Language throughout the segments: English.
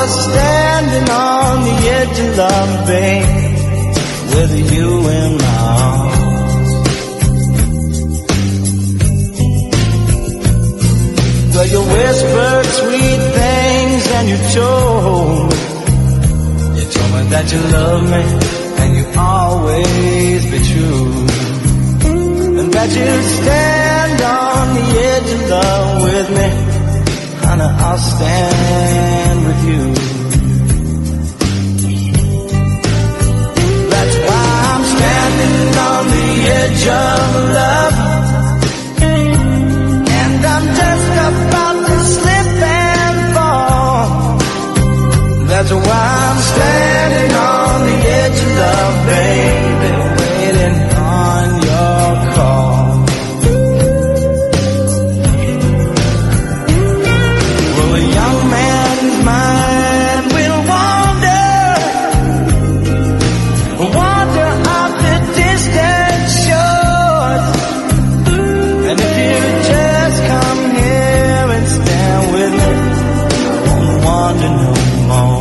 was standing on the edge of love, babe, with you in my arms. Well, you whispered sweet things and you told me that you love me and you always be true, and that you stand on the edge of love with me. Honey, I'll stand with you. That's why I'm standing on the edge of love, and I'm just about to slip and fall. That's why I'm standing on the edge of love, baby, waiting on your call. Well, a young man's mind will wander off the distant shores. And if you just come here and stand with me, I won't wander no more.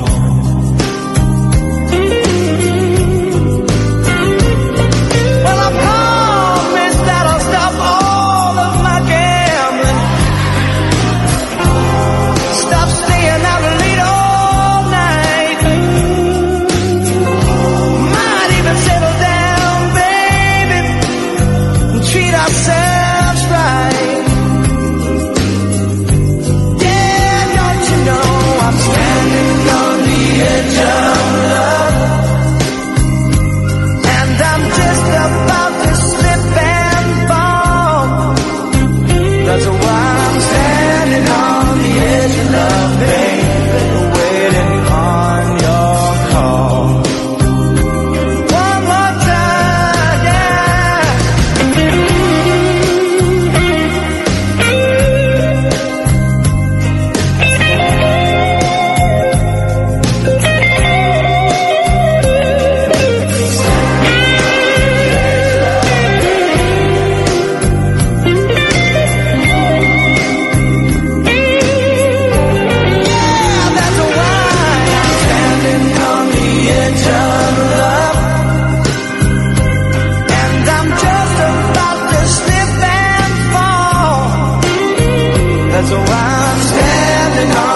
So I'm standing on